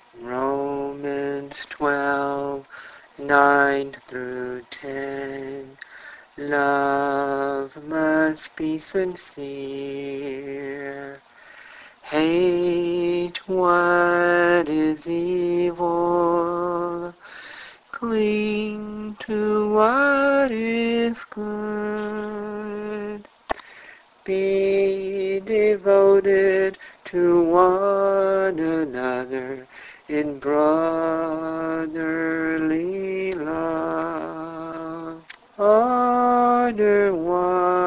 Romans 12:9-10. Love must be sincere. Hate what is evil. Cling to what is good. Be devoted to one another in brotherly love. Honor one